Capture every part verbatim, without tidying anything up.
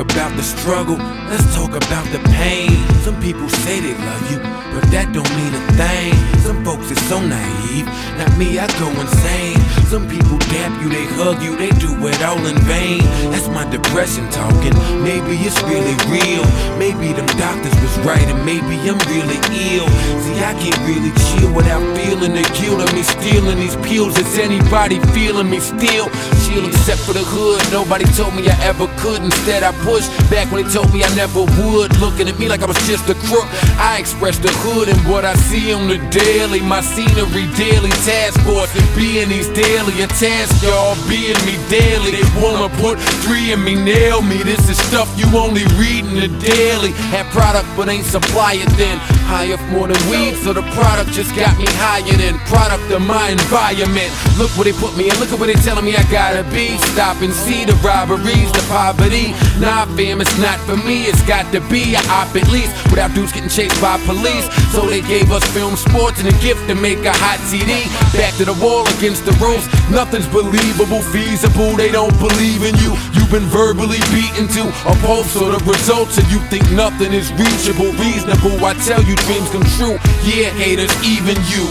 about the struggle, let's talk about the pain. Some people say they love you, but that don't mean a thing. Some folks are so naive, not me, I go insane. Some people dap you, they hug you, they do it all in vain. That's my depression talking, maybe it's really real. Maybe them doctors was right and maybe I'm really ill. See, I can't really chill without feeling the guilt of me stealing these pills. Is anybody feeling me still? Chill except for the hood, nobody told me I ever could. Instead I pushed back when they told me I never would. Looking at me like I was just a crook, I expressed the hood and what I see on the daily. My scenery daily, task force being these daily a task, y'all being me daily. They wanna put three in me, nail me. This is stuff you only read in the daily. Had product but ain't supply it then. High up more than weed, so the product just got me higher than product of my environment. Look where they put me and look at where they telling me I gotta be. Stop and see the robberies, the poverty. Nah fam, it's not for me, it's got to be a op at least, without dudes getting chased by police. So they gave us film sports and a gift to make a hot C D. Back to the wall against the ropes, nothing's believable, feasible. They don't believe in you, you've been verbally beaten to a pulse of the results, and you think nothing is reachable, reasonable. I tell you dreams come true, yeah haters, even you.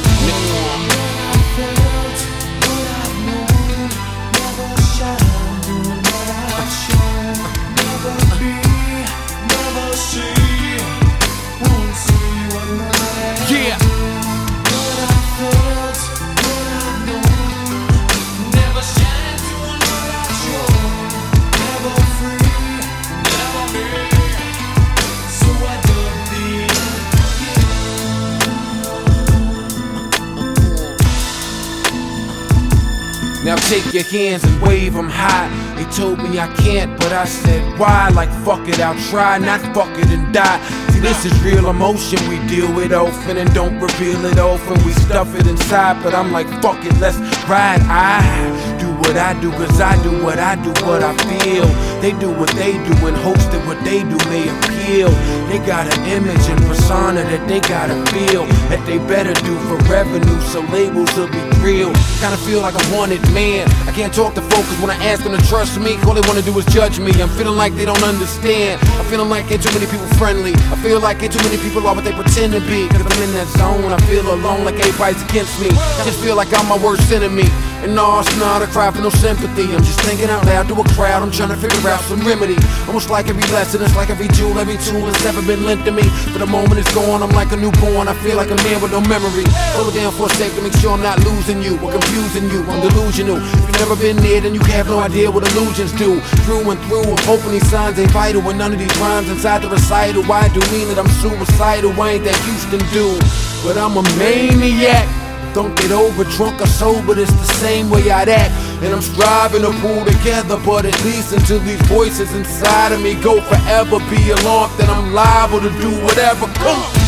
Now take your hands and wave them high. They told me I can't, but I said why? Like fuck it, I'll try, not fuck it and die. See, this is real emotion we deal with often and don't reveal it often. We stuff it inside, but I'm like fuck it, let's ride. I do what I do, cause I do what I do, what I feel. They do what they do in hopes that what they do may appeal. They got an image and persona that they gotta feel, that they better do for revenue, so labels will be real. Kinda feel like a wanted man. I can't talk to folks when I ask them to trust me. All they wanna do is judge me. I'm feeling like they don't understand. I'm feeling like ain't too many people friendly. I feel like ain't too many people are what they pretend to be. Cause I'm in that zone, I feel alone like everybody's against me. I just feel like I'm my worst enemy. And no, it's not a cry for no sympathy. I'm just thinking out loud to a crowd, I'm trying to figure out some remedy. Almost like every lesson, it's like every jewel, every tool that's ever been lent to me. For the moment it's gone, I'm like a newborn. I feel like a man with no memory. Slow it down for a sec to make sure I'm not losing you or confusing you. I'm delusional. If you've never been there, then you have no idea what illusions do. Through and through, I'm hoping these signs ain't vital. And none of these rhymes inside the recital, why do mean that I'm suicidal? I ain't that Houston dude, but I'm a maniac. Don't get over drunk or sober, it's the same way I'd act. And I'm striving to pull together, but at least until these voices inside of me go forever, be alarmed that I'm liable to do whatever. Come on.